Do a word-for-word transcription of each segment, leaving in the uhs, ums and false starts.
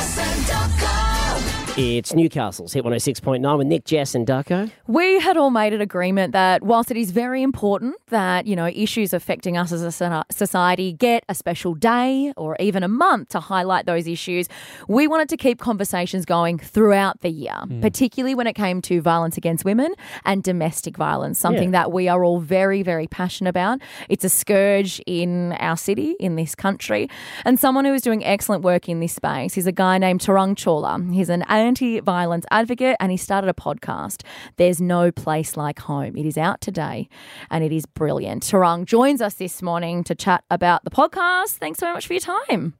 Jess and Ducko. It's Newcastle's Hit one oh six point nine with Nick, Jess and Ducko. We had all made an agreement that whilst it is very important that, you know, issues affecting us as a society get a special day or even a month to highlight those issues, we wanted to keep conversations going throughout the year, mm. particularly when it came to violence against women and domestic violence, something yeah. that we are all very, very passionate about. It's a scourge in our city, in this country, and someone who is doing excellent work in this space is a guy named Tarang Chawla. He's an anti-violence advocate and he started a podcast, There's No Place Like Home. It is out today and it is brilliant. Tarang joins us this morning to chat about the podcast. Thanks so much for your time.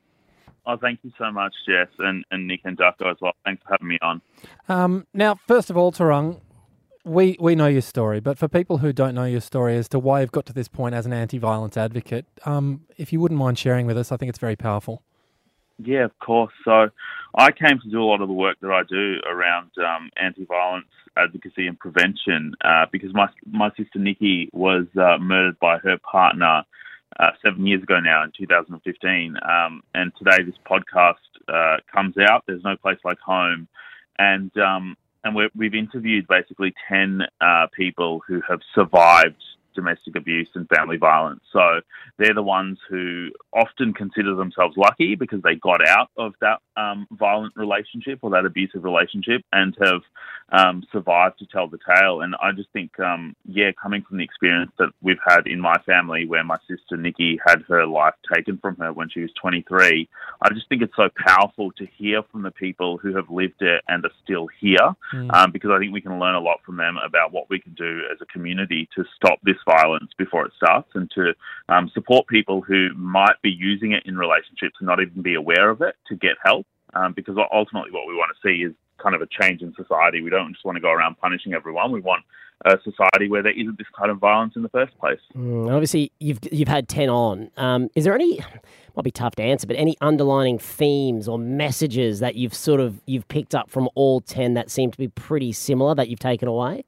Oh, thank you so much, Jess, and, and Nick and Ducko as well. Thanks for having me on. Um, now, first of all, Tarang, we, we know your story, but for people who don't know your story as to why you've got to this point as an anti-violence advocate, um, if you wouldn't mind sharing with us, I think it's very powerful. Yeah, of course. So I came to do a lot of the work that I do around um, anti-violence advocacy and prevention uh, because my my sister Nikki was uh, murdered by her partner uh, seven years ago now in two thousand fifteen. Um, and today this podcast uh, comes out, There's No Place Like Home. And um, and we're, we've interviewed basically ten uh, people who have survived domestic abuse and family violence. So they're the ones who often consider themselves lucky because they got out of that um, violent relationship or that abusive relationship and have um, survived to tell the tale. And I just think, um, yeah, coming from the experience that we've had in my family where my sister Nikki had her life taken from her when she was twenty-three, I just think it's so powerful to hear from the people who have lived it and are still here mm. um, because I think we can learn a lot from them about what we can do as a community to stop this violence before it starts and to um, support people who might be using it in relationships and not even be aware of it to get help um, because ultimately what we want to see is kind of a change in society. We don't just want to go around punishing everyone. We want a society where there isn't this kind of violence in the first place. Mm, obviously, you've you've had ten on. Um, is there any, might be tough to answer, but any underlining themes or messages that you've sort of, you've picked up from all ten that seem to be pretty similar that you've taken away?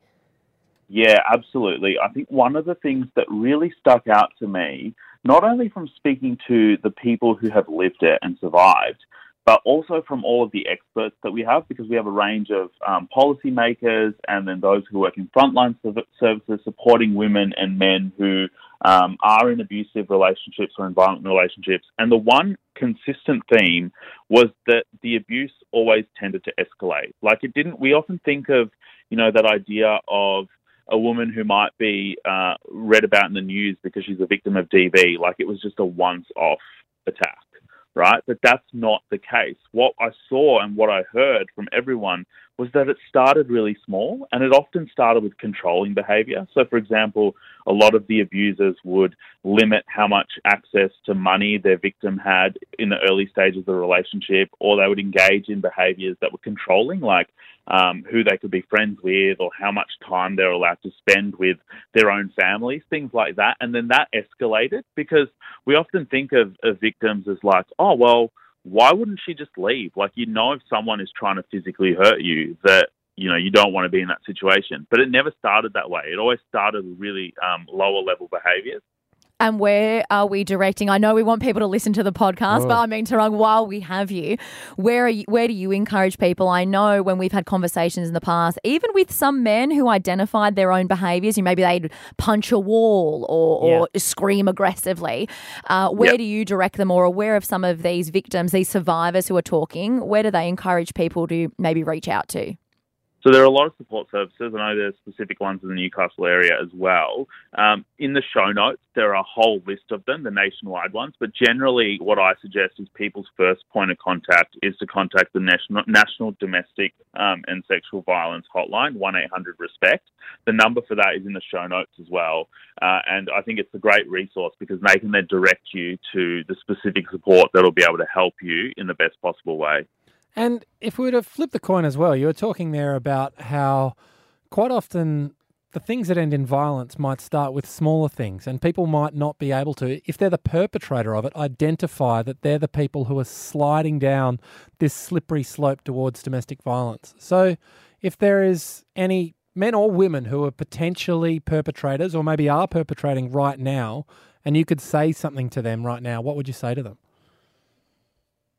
Yeah, absolutely. I think one of the things that really stuck out to me, not only from speaking to the people who have lived it and survived, but also from all of the experts that we have, because we have a range of um, policymakers and then those who work in frontline services supporting women and men who um, are in abusive relationships or in violent relationships. And the one consistent theme was that the abuse always tended to escalate. Like it didn't, we often think of, you know, that idea of a woman who might be uh, read about in the news because she's a victim of D V, like it was just a once-off attack, right? But that's not the case. What I saw and what I heard from everyone was that it started really small and it often started with controlling behaviour. So, for example, a lot of the abusers would limit how much access to money their victim had in the early stages of the relationship, or they would engage in behaviours that were controlling, like um, who they could be friends with or how much time they're allowed to spend with their own families, things like that. And then that escalated because we often think of, of victims as like, oh, well, why wouldn't she just leave? Like, you know, if someone is trying to physically hurt you, that, you know, you don't want to be in that situation. But it never started that way. It always started with really um, lower level behaviours. And where are we directing? I know we want people to listen to the podcast, oh. but I mean, Tarang, while we have you, where are you, where do you encourage people? I know when we've had conversations in the past, even with some men who identified their own behaviours, you maybe they'd punch a wall or, or yeah. scream aggressively. Uh, where yep. do you direct them, or aware of some of these victims, these survivors who are talking? Where do they encourage people to maybe reach out to? So there are a lot of support services. I know there's specific ones in the Newcastle area as well. Um, in the show notes, there are a whole list of them, the nationwide ones. But generally, what I suggest is people's first point of contact is to contact the National, National Domestic um, and Sexual Violence Hotline, one eight hundred RESPECT. The number for that is in the show notes as well. Uh, and I think it's a great resource because they can then direct you to the specific support that will be able to help you in the best possible way. And if we were to flip the coin as well, you were talking there about how quite often the things that end in violence might start with smaller things, and people might not be able to, if they're the perpetrator of it, identify that they're the people who are sliding down this slippery slope towards domestic violence. So if there is any men or women who are potentially perpetrators or maybe are perpetrating right now, and you could say something to them right now, what would you say to them?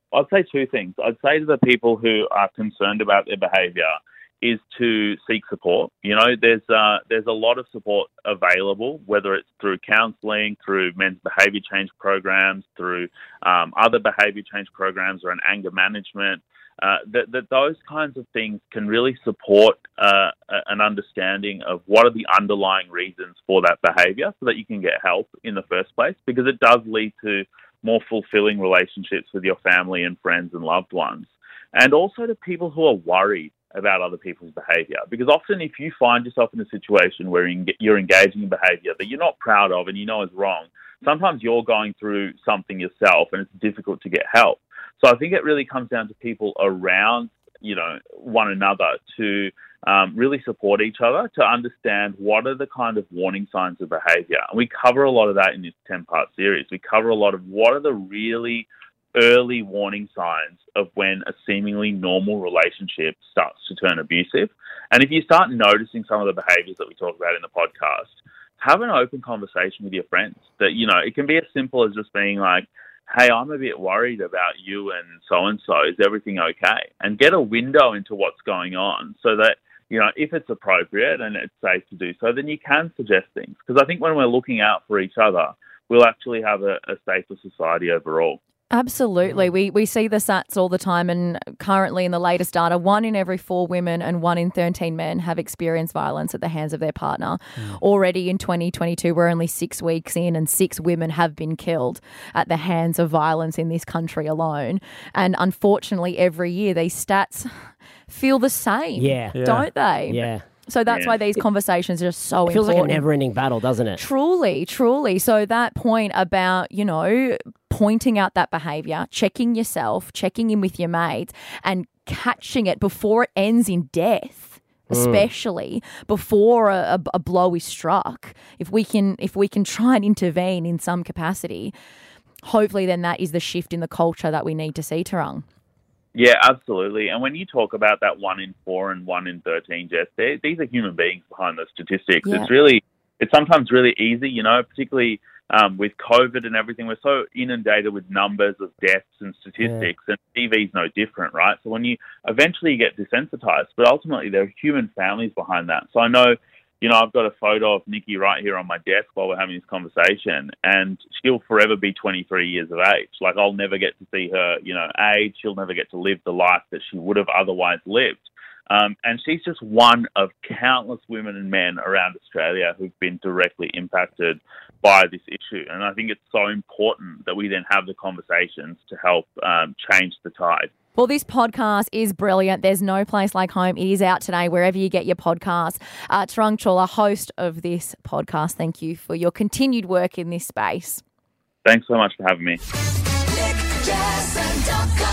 I'd say two things. I'd say to the people who are concerned about their behaviour is to seek support. You know, there's uh, there's a lot of support available, whether it's through counselling, through men's behaviour change programs, through um, other behaviour change programs or an anger management. Uh, that, that those kinds of things can really support uh, an understanding of what are the underlying reasons for that behaviour so that you can get help in the first place, because it does lead to more fulfilling relationships with your family and friends and loved ones. And also to people who are worried about other people's behaviour, because often if you find yourself in a situation where you're engaging in behaviour that you're not proud of and you know is wrong, sometimes you're going through something yourself and it's difficult to get help. So I think it really comes down to people around, you know, one another to um, really support each other, to understand what are the kind of warning signs of behaviour. And we cover a lot of that in this ten-part series. We cover a lot of what are the really early warning signs of when a seemingly normal relationship starts to turn abusive. And if you start noticing some of the behaviours that we talk about in the podcast, have an open conversation with your friends. That, you know, it can be as simple as just being like, hey, I'm a bit worried about you and so-and-so. Is everything okay? And get a window into what's going on so that, you know, if it's appropriate and it's safe to do so, then you can suggest things. Because I think when we're looking out for each other, we'll actually have a, a safer society overall. Absolutely. We we see the stats all the time, and currently in the latest data, one in every four women and one in thirteen men have experienced violence at the hands of their partner. Mm. Already in twenty twenty-two, we're only six weeks in and six women have been killed at the hands of violence in this country alone. And unfortunately, every year these stats feel the same, Yeah. Yeah. don't they? Yeah. So that's Yeah. why these conversations are just so It feels important. like a never-ending battle, doesn't it? Truly, truly. So that point about, you know, pointing out that behaviour, checking yourself, checking in with your mates and catching it before it ends in death, especially before a, a, a blow is struck. If we can if we can try and intervene in some capacity, hopefully then that is the shift in the culture that we need to see, Tarang. Yeah, absolutely. And when you talk about that one in four and one in thirteen, Jess, these are human beings behind those statistics. Yeah. It's really, it's sometimes really easy, you know, particularly um, with COVID and everything. We're so inundated with numbers of deaths and statistics, yeah. and T V's no different, right? So when you eventually get desensitized, but ultimately there are human families behind that. So I know, you know, I've got a photo of Nikki right here on my desk while we're having this conversation, and she'll forever be twenty-three years of age. Like, I'll never get to see her, you know, age. She'll never get to live the life that she would have otherwise lived. Um, and she's just one of countless women and men around Australia who've been directly impacted by this issue. And I think it's so important that we then have the conversations to help um, change the tide. Well, this podcast is brilliant. There's no place like home. It is out today wherever you get your podcast. Uh, Tarang Chawla, host of this podcast, thank you for your continued work in this space. Thanks so much for having me. Nick Jess and Duncan.